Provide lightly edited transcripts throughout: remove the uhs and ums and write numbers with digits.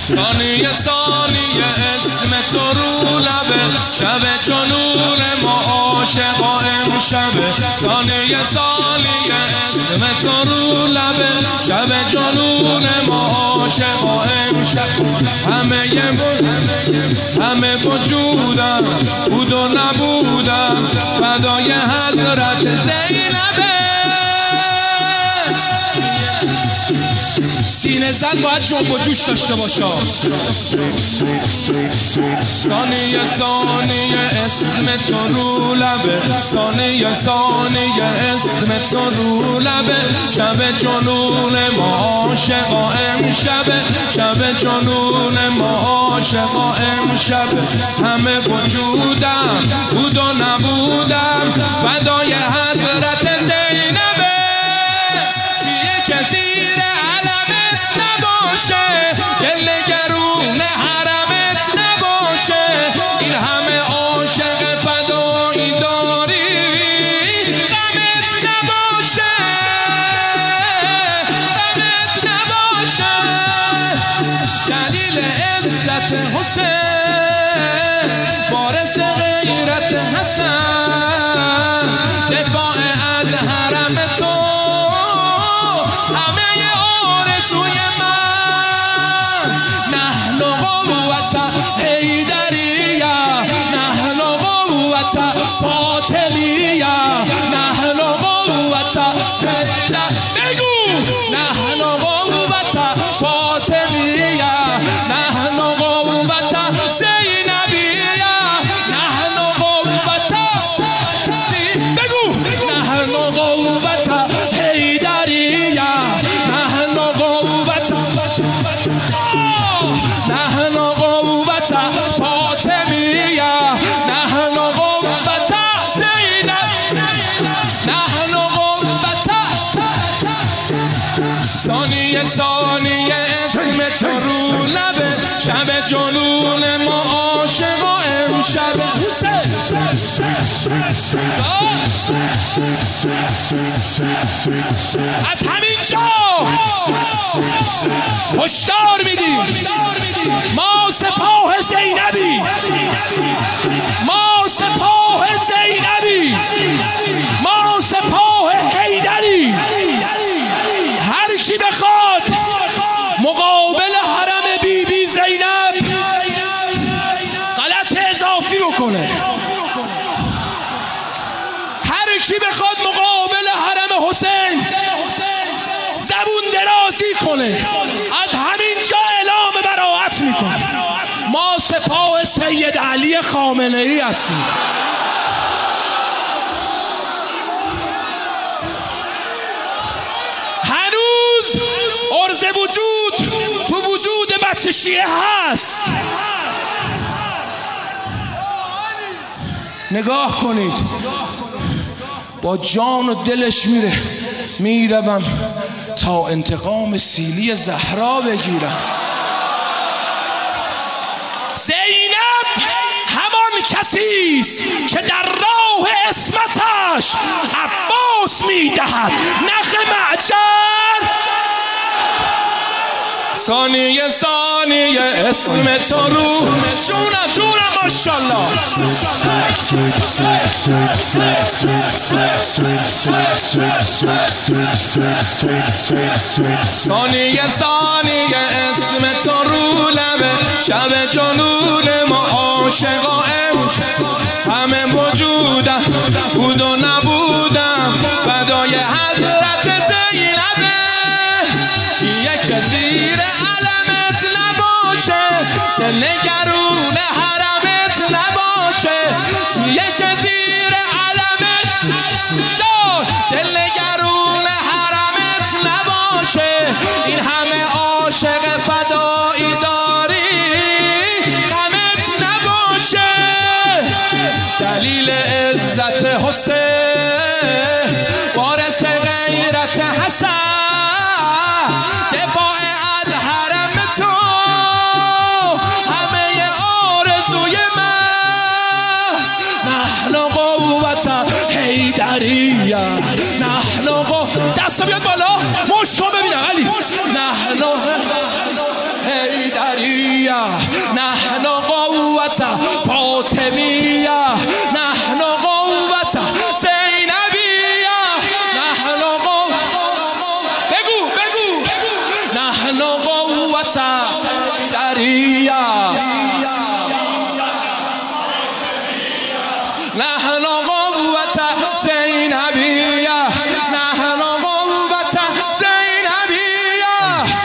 ثانیه ثانیه اسم تو رو لبه شب جنون ما عاشقا امشبه ثانیه ثانیه اسم تو رو لبه شب جنون ما عاشقا امشب همه وجودم بود و نبودم فدای حضرت زینبه سینه زن باید جنب و جوش داشته باشا ثانیه ثانیه اسم تو رو لبه ثانیه ثانیه اسم تو رو لبه شب جنون ما عاشقا امشبه شب جنون ما عاشقا امشبه همه وجودم بود و نبودم فدای حضرت زینبه کیه که زیر علمت نباشه دل نگرون حرمت نباشه این همه عاشق فدایی داری غمت نباشه غمت نباشه دلیل عزت حسین وارث غیرت حسن دفاع از حرم تو همه آرزوی من نحن قوت حیدریه نحن قوت فاطمیه نحن قوت بگو نحن قوت فاطمیه نحن قوت زینبیه نحن قوت بگو نحن قوت حیدریه نحن قوت نحن قوت فاطمیه نحن قوت زینب نحن قوت ثانیه ثانیه اسم تو رو لبه شب جنون ما عاشقا امشب از همین جا هشدار میدیم ما سپاه زینبی ما سپاه زینبی ما سپاه حیدری هر کی بخواد مقابل حرم بی بی زینب غلط اضافی بکنه هر کی بخواد مقابل حرم حسین زبون درازی کنه از همین جا اعلام براءت میکنه ما سپاه سید علی خامنه ای هستیم هنوز عرض وجود تو وجود بچه شیعه هست نگاه کنید با جان و دلش میروم تا انتقام سیلی زهرا بگیرم زینب همان کسیست که در راه عصمتش عباس میدهد نخ معجر ثانیه ثانیه اسم تو رو جونم ماشاءالله ثانیه ثانیه اسم تو رو لبه شب جنون ما عاشقا همه وجودم بود و نبودم فدای حضرت زینبه یک زیر علمت نباشه دل نگرون حرمت نباشه یک زیر علمت دل نگرون حرمت نباشه این همه عاشق فدایی داری غمت نباشه دلیل عزت حسین وارث غیرت حسن دفاع از حرم تو همه آرزوی من نحن قوت حیدریه نحن دستا بیاد بالا مشت رو ببینم علی نحن حیدریه حیدریه نحن قوت فاطمیه نحن قوت زینبیه نحن بگو نحن قوت حیدریه نحن قوت زینبیه نحن قوت زینبیه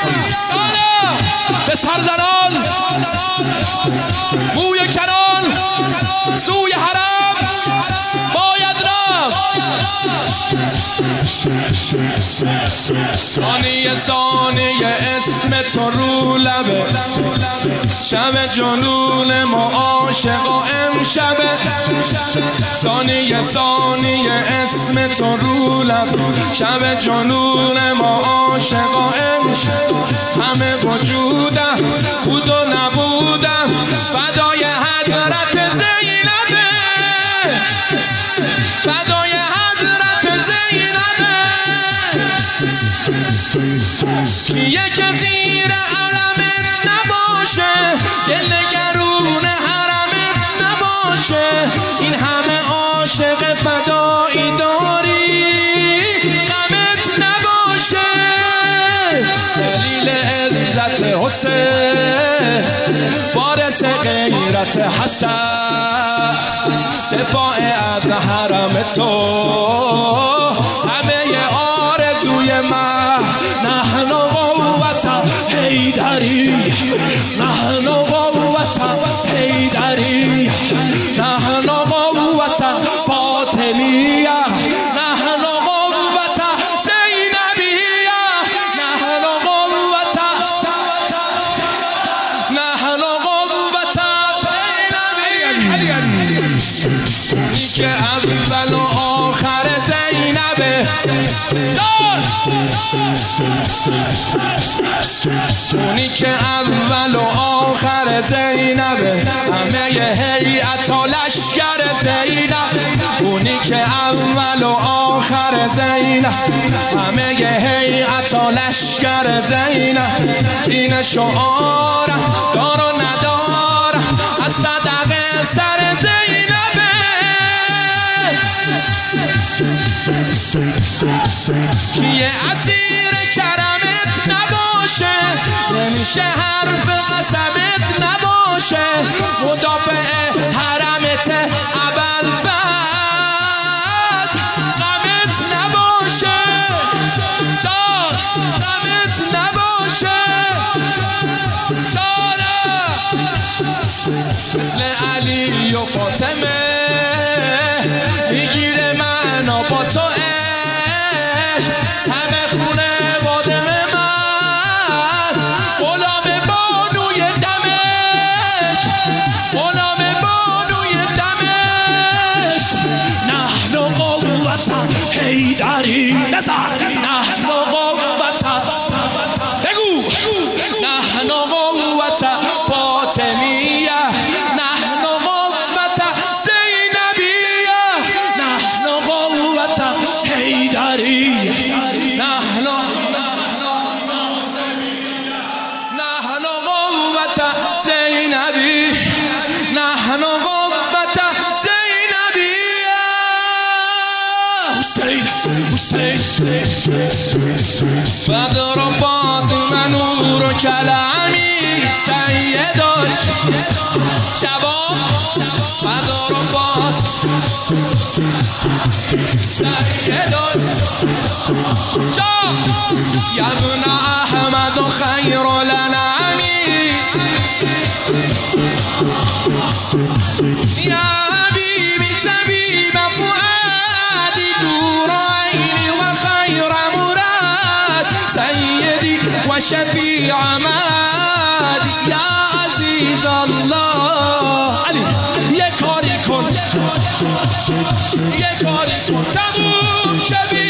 به سرزنان موی کنان سوی حرم باید رفت ثانیه اسم تو رو لبه شب جنون ما عاشقا امشبه ثانیه اسم تو رو لبه شب جنون ما عاشقا امشبه همه وجودم بود و نبودم فدای حضرت زینبه فدای حضرت زینبه کیه که زیر علمت نباشه دل گرون حرمت نباشه این همه عاشق فدایی داری غمت نباشه دلیل عزت حسین وارث غیرت حسن دفاع از حرم تو همه آرزوی من نحن قوت حیدری نحن قوت حیدری نحن قوت فاطمیه نحن قوت زینبیه نحن قوت زینبیه که اول و آخر زینبه اونی که اول و آخر زینبه همه هیئت و لشکر زینب اونی که اول و آخر زینب همه هیئت و لشکر زینب این شعارم دار و ندارم از صدق سر زینبه کیه اسیر کرمت نباشه نمیشه حرف قسمت نباشه مدافع حرمت ابوالفضل غمت نباشه غمت نباشه مثل علی و فاطمه میگیره من و با تو عشق همه خونه وادم من غلام بانوی دمشق غلام بانوی دمشق نحن قوت حیدری نحن قوت بگو نحن قوت فاطمیه نحن قوت زینبیه نحن قوت حیدریه نحن قوت زینبیه نحن قوت زینبیه حسین فقر و فاطمه نور و کلمی سیداش شباب فقر و فاطمه سیداش یا ابن احمد و خیر الانامی یا حبیبی طبیب فؤادی نور عینی و خیر مراد سیدی و شفیع عماد یا عزیز الله علی یه کاری کن تموم شوی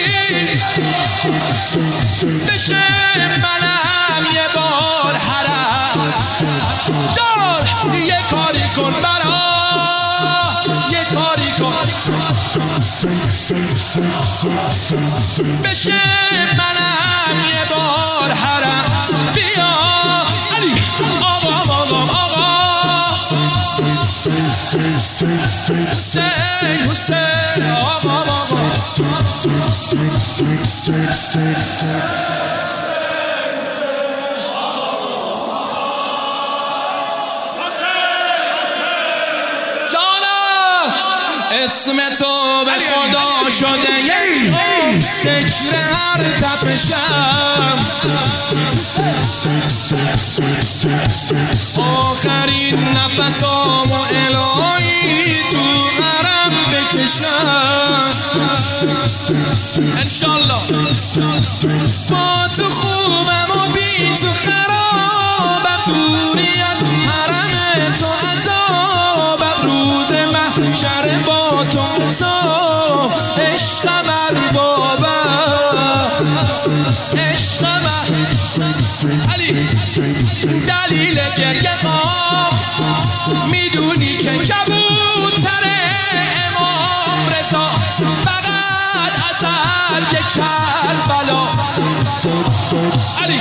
بشه منم یه بار حرم جان یه کاری کن برام یه کاری کن بشه منم یه بار حرم بیا علی آقا حسین اسم تو به خدا شده یک ذکر هر تپشم آخرین نفسامو الهی تو حرم بکشم انشالله با تو خوبم و بی تو خرابم دوری از حرم تو عذابم روز محشر با تو حساب عشقم اربابم عشقم علی دلیل گریه قام میدونی که کبوتر امام رضا فقط ازل یک کربلا علی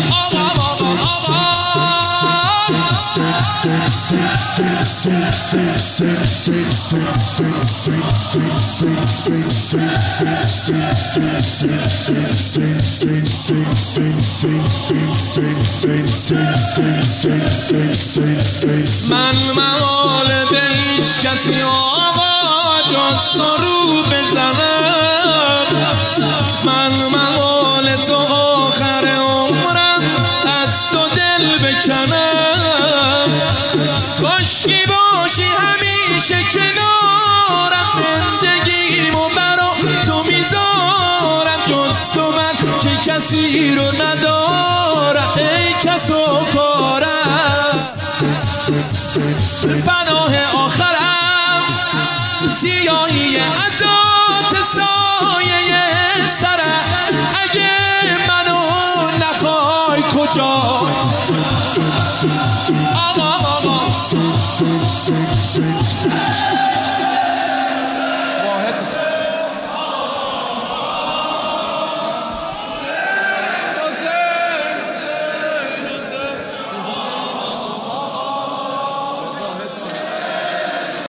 من مقال به هیچ کسی آقا جز تو رو بزنم من مقال تو آخر عمرم از تو دل بکنم کاشکی باشی همیشه کنارم زندگیمو برا تو میذارم جز تو من که کسی رو ندارم ای کس و کارم پناه آخرم سیاهی عزات سایه سرم اگه منو نخوای کجا آقا